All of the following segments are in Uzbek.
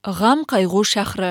G'am-qayg'u shahri.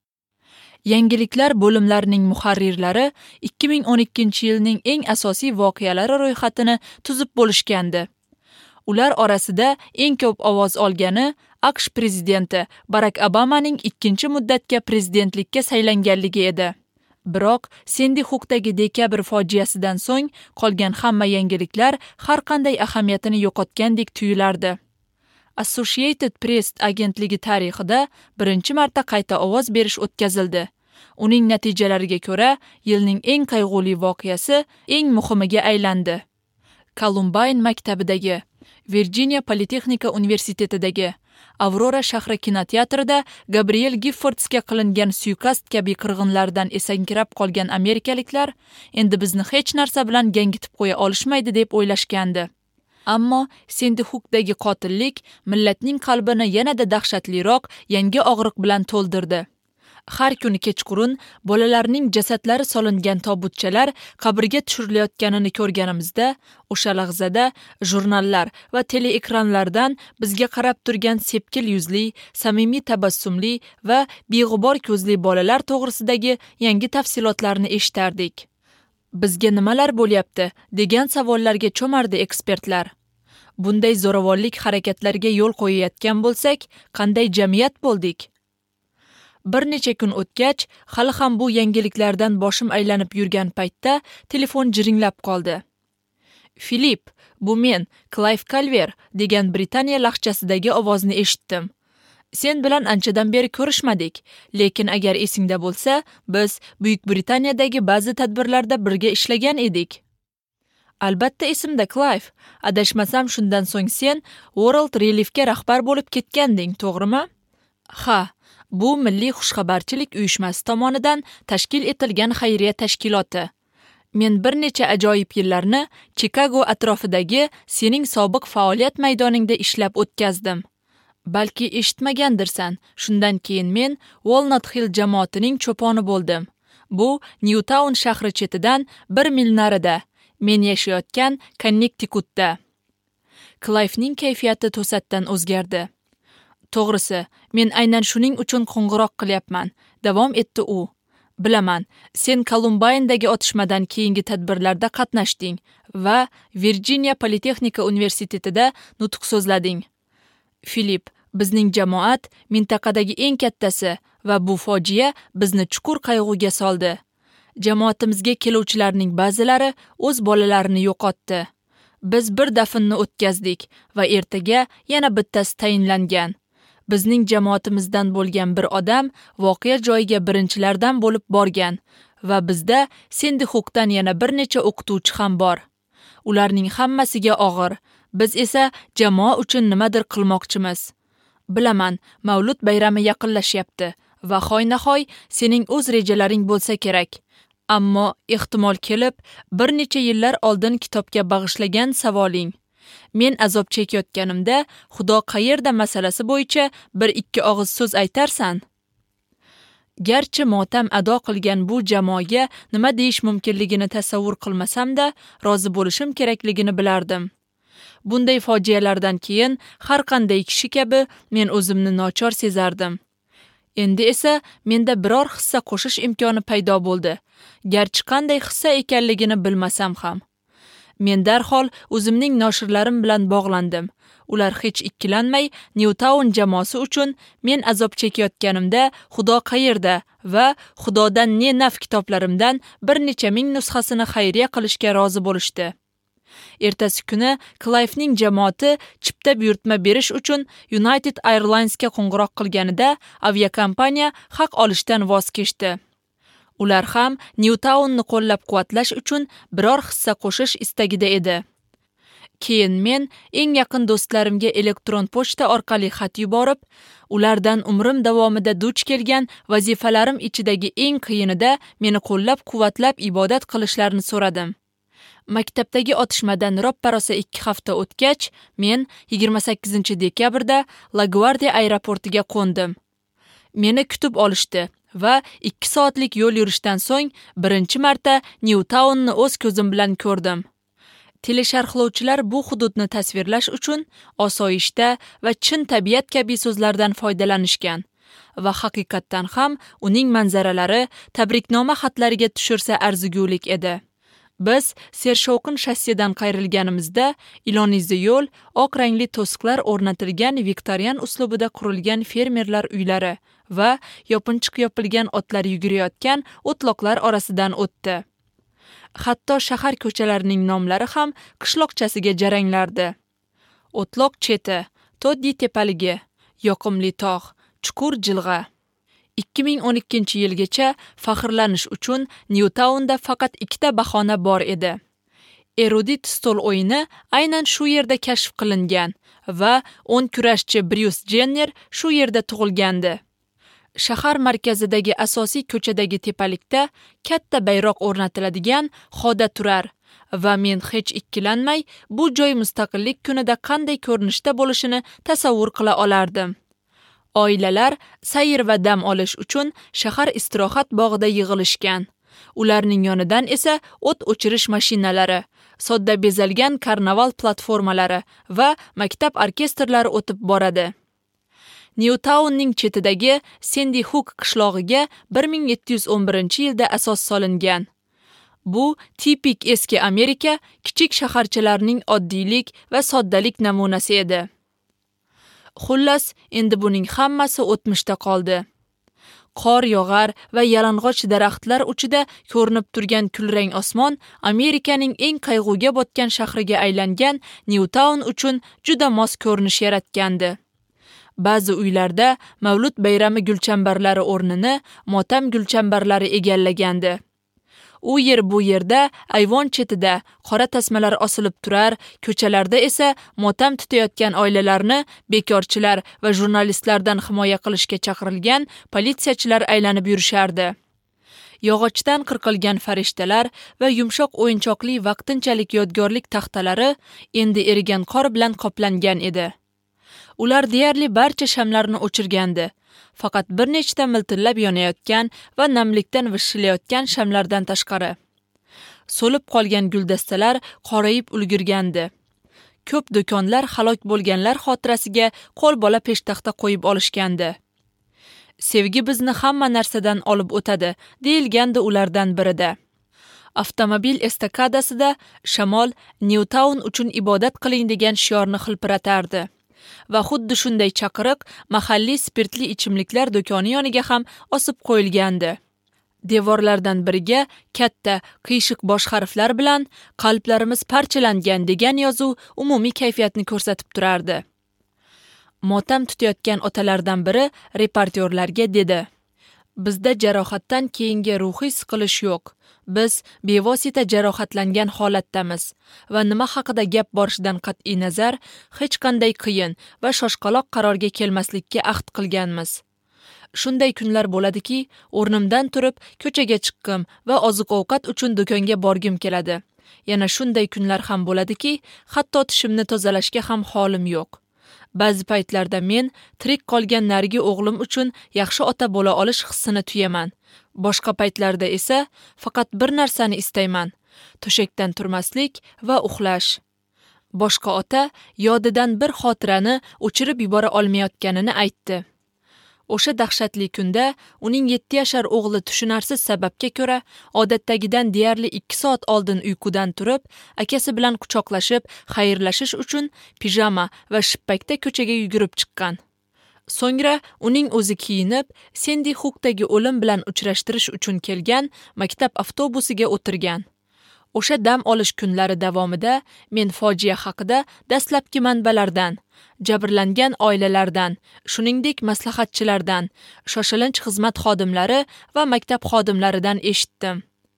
Yangiliklar bo'limlarining muharrirlari 2012-yilning eng asosiy voqealari ro'yxatini tuzib bo'lishgandi. Ular orasida eng ko'p ovoz olgani AQSh prezidenti Barak Obamaning ikkinchi muddatga prezidentlikka saylanganligi edi. Biroq Sendi Hukdagi dekabr fojiasidan so'ng qolgan hamma yangiliklar har qanday ahamiyatini yo'qotgandek tuyulardi. Associated Press agentligi tarixida birinchi marta qayta ovoz berish o'tkazildi. Uning natijalariga ko'ra, yilning eng qayg'uli voqeasi eng muhimiga aylandi. Columbine maktabidagi, Virginia Politexnika universitetidagi, Aurora shahri kinoteatrida Gabriel Giffordsga qilingan suiqasd kabi qirg'inlardan esankirab qolgan amerikaliklar endi bizni hech narsa bilan gangitib qo'ya olishmaydi deb o'ylashgandi. Ammo Sendi Hukdagi qotillik millatning qalbini yanada dahshatliroq yangi og'riq bilan to'ldirdi. Har kuni kechqurun bolalarning jasadlari solingan tobutchalar qabrga tushirilayotganini ko'rganimizda, o'sha lahzada jurnallar va teleekranlardan bizga qarab turgan sepkil yuzli, samimiy tabassumli va beg'ubor ko'zli bolalar to'g'risidagi yangi tafsilotlarni eshitardik. Bizga nimalar bo'lyapti degan savollarga cho'mardi ekspertlar. Bunday zo'ravonlik harakatlariga yo'l qo'yayotgan bo'lsak, qanday jamiyat bo'ldik? Bir necha kun o'tgach, hali ham bu yangiliklardan boshim aylanib yurgan paytda telefon jiringlab qoldi. Filip, bu men, Clive Calver degan Britaniya lahjasidagi ovozni eshitdim. Sen bilan anchadan beri ko'rishmadik, lekin agar esingda bo'lsa, biz Buyuk Britaniyadagi ba'zi tadbirlarda birga ishlagan edik. Albatta esimda, Clive. Adashmasam shundan so'ng sen World Relief'ga rahbar bo'lib ketganding, to'g'rimi? Ha, bu Milliy xushxabarchilik uyushmasi tomonidan tashkil etilgan xayriya tashkiloti. Men bir necha ajoyib yillarni Chicago atrofidagi sening sobiq faoliyat maydoningda ishlab o'tkazdim. Balki eshitmagandirsan, shundan keyin men Walnut Hill jamoatining cho'poni bo'ldim. Bu Newtown shahri chetidan 1 mil narida, men yashayotgan Connecticutda. Clive'ning kayfiyati to'satdan o'zgardi. To'g'risi, men aynan shuning uchun qo'ng'iroq qilyapman, davom etdi u. Bilaman, sen Columbine'dagi otishmadan keyingi tadbirlarda qatnashding va Virginia Politexnika universitetida nutq so'zlading. Filip, bizning jamoat mintaqadagi eng kattasi va bu fojia bizni chuqur qayg'uga soldi. Jamoatimizga keluvchilarning ba'zilari o'z bolalarini yo'qotdi. Biz bir dafinni o'tkazdik va ertaga yana bittasi tayinlangan. Bizning jamoatimizdan bo'lgan bir odam voqea joyiga birinchilardan bo'lib borgan va bizda Sendi Hukdan yana bir necha o'qituvchi ham bor. Ularning hammasiga og'ir. Biz esa jamoa uchun nimadir qilmoqchimiz. Bilaman, Mavlud bayrami yaqinlashyapti va hoynahoy sening o'z rejalaring bo'lsa kerak. Ammo ehtimol kelib, bir necha yillar oldin kitobga bag'ishlagan savoling. Men azob chekayotganimda Xudo qayerda masalasi bo'yicha bir ikki og'iz so'z aytarsan. Garchi motam ado qilgan bu jamoaga nima deyish mumkinligini tasavvur qilmasam-da, rozi bo'lishim kerakligini bilardim. Bunday fojialardan keyin har qanday kishi kabi men o'zimni nochor sezardim. Endi esa menda biror hissa qo'shish imkoni paydo bo'ldi. Garchi qanday hissa ekanligini bilmasam ham. Men darhol o'zimning noshirlarim bilan bog'landim. Ular hech ikkilanmay Newtown jamoasi uchun men azob chekayotganimda Xudo qayerda va Xudodan ne naf kitoblarimdan bir necha ming nusxasini xayriya qilishga rozi bo'lishdi. Ertasi kuni Clive'ning jamoati chipta buyurtma berish uchun United Airlines'ga qo'ng'iroq qilganida aviakompaniya haq olishdan voz kechdi. Ular ham Newtownni qo'llab-quvvatlash uchun biror hissa qo'shish istagida edi. Keyin men eng yaqin do'stlarimga elektron pochta orqali xat yuborib, ulardan umrim davomida duch kelgan vazifalarim ichidagi eng qiyinida meni qo'llab-quvvatlab ibodat qilishlarini so'radim. Maktabdagi otishmadan roppa-rosa 2 hafta o'tgach, men 28 dekabrda LaGuardia aeroportiga qo'ndim. Meni kutib olishdi va 2 soatlik yo'l yurishdan so'ng birinchi marta Newtownni o'z ko'zim bilan ko'rdim. Telesharhlovchilar bu hududni tasvirlash uchun osoyishta va chin tabiat kabi so'zlardan foydalanishgan. va haqiqatdan ham uning manzaralari tabriknoma xatlariga tushirsa arzigulik edi. Biz sershovqin shassidan qayrilganimizda ilonizli yo'l, oq rangli to'siqlar o'rnatilgan viktorian uslubida qurilgan fermerlar uylari va yopinchiq yopilgan otlar yugurayotgan o'tloqlar orasidan o'tdi. Hatto shahar ko'chalarining nomlari ham qishloqchasiga jaranglardi. O'tloq cheti, Toddi tepaligi, yoqimli tog', chuqur jilg'a. 2012-yilgacha faxrlanish uchun Newtawnda faqat 2 bahona bor edi. Erudit stol o'yini aynan shu yerda kashf qilingan va 10 kurashchi Bryus Jenner shu yerda tug'ilgandi. Shahar markazidagi asosiy ko'chadagi tepalikda katta bayroq o'rnatiladigan xoda turar va men hech ikkilanmay bu joy mustaqillik kunida qanday ko'rinishda bo'lishini tasavvur qila olardim. Oilalar sayr va dam olish uchun shahar istirohat bog'ida yig'ilishgan. Ularning yonidan esa o't o'chirish mashinalari, sodda bezalgan karnaval platformalari va maktab orkestrlari o'tib boradi. Newtawnning chetidagi Sandy Hook qishlog'iga 1711-yilda asos solingan. Bu tipik eski Amerika kichik shaharchalarining oddiylik va soddalik namunasi edi. Xullas, endi buning hammasi o'tmishda qoldi. Qor yog'ar va yalang'och daraxtlar uchida ko'rinib turgan kulrang osmon Amerikaning eng qayg'uga botgan shahriga aylangan Newtown uchun juda mos ko'rinish yaratgandi. Ba'zi uylarda Mavlud bayrami gulchambarlari o'rnini motam gulchambarlari egallagandi. U yer bu yerda ayvon chetida qora tasmalar osilib turar, ko'chalarda esa motam tutayotgan oilalarni bekorchilar va jurnalistlardan himoya qilishga chaqirilgan politsiyachilar aylanib yurishardi. Yog'ochdan qirqilgan farishtalar va yumshoq o'yinchoqli vaqtinchalik yodgorlik taxtalari endi erigan qor bilan qoplangan edi. Ular deyarli barcha shamlarni o'chirgandi. Faqat bir nechta miltillab yonayotgan va namlikdan vishilayotgan shamlardan tashqari. So'lib qolgan guldastalar qorayib ulgurgandi. Ko'p do'konlar halok bo'lganlar xotirasiga qo'lbola peshtaxta qo'yib olishgandi. Sevgi bizni hamma narsadan olib o'tadi, deyilgandi ulardan birida. Avtomobil estakadasida shamol Newtown uchun ibodat qiling degan shiorni hilpiratardi. Va xuddi shunday chaqiriq mahalliy spirtli ichimliklar do'koni yoniga ham osib qo'yilgandi. Devorlardan biriga katta, qiyshiq bosh harflar bilan qalblarimiz parchalangan degan yozuv umumiy kayfiyatni ko'rsatib turardi. Motam tutayotgan otalardan biri reportyorlarga dedi: "Bizda jarohatdan keyingi ruhiy siqilish yo'q. Biz bevosita jarohatlangan holatdamiz va nima haqida gap borishidan qat'iy nazar hech qanday qiyin va shoshqaloq qarorga kelmaslikka ahd qilganmiz. Shunday kunlar bo'ladiki, o'rnimdan turib ko'chaga chiqqim va oziq-ovqat uchun do'konga borgim keladi. Yana shunday kunlar ham bo'ladiki, hatto tishimni tozalashga ham holim yo'q. Ba'zi paytlarda men tirik qolgan narigi o'g'lim uchun yaxshi ota bo'la olish hissini tuyaman. Boshqa paytlarda esa faqat bir narsani istayman: to'shakdan turmaslik va uxlash." Boshqa ota yodidan bir xotirani o'chirib yubora olmayotganini aytdi. O'sha dahshatli kunda uning 7 yashar o'g'li tushunarsiz sababga ko'ra odatdagidan deyarli 2 soat oldin uyqudan turib, akasi bilan quchoqlashib, xayrlashish uchun pijama va shippakda ko'chaga yugurib chiqqan. So'ngra uning o'zi kiyinib, Sandy Hookdagi o'lim bilan uchrashtirish uchun kelgan maktab avtobusiga o'tirgan. O'sha dam olish kunlari davomida men fojia haqida dastlabki manbalardan, jabrlangan oilalardan, shuningdek maslahatchilardan, shoshilinch xizmat xodimlari va maktab xodimlaridan eshitdim.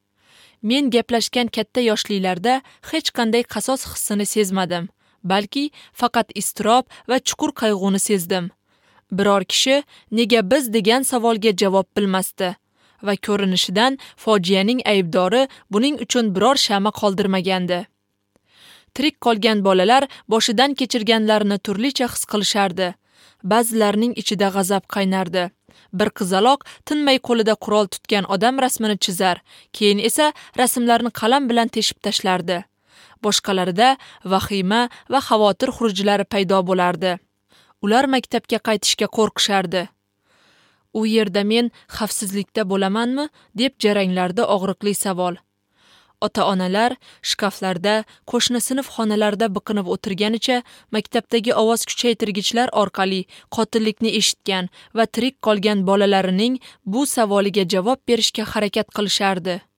Men gaplashgan katta yoshlilarda hech qanday qasos hissini sezmadim, balki faqat iztirob va chuqur qayg'uni sezdim. Biror kishi nega biz degan savolga javob bilmasdi va ko'rinishidan fojianing aybdori buning uchun biror shama qoldirmagandi. Tirik qolgan bolalar boshidan kechirganlarini turlicha his qilishardi. Ba'zilarining ichida g'azab qaynardi. Bir qizaloq tinmay qo'lida qurol tutgan odam rasmini chizar, keyin esa rasmlarni qalam bilan teshib tashlardi. Boshqalarida vahima va xavotir xurujlari paydo bo'lardi. Ular maktabga qaytishga qo'rqishardi. U yerda men xavfsizlikda bo'lamanmi, deb jaranglarda og'riqli savol. Ota-onalar shkaflarda, qo'shni sinf xonalarda biqinib o'tirganicha maktabdagi ovoz kuchaytirgichlar orqali qotillikni eshitgan va tirik qolgan bolalarining bu savoliga javob berishga harakat qilishardi.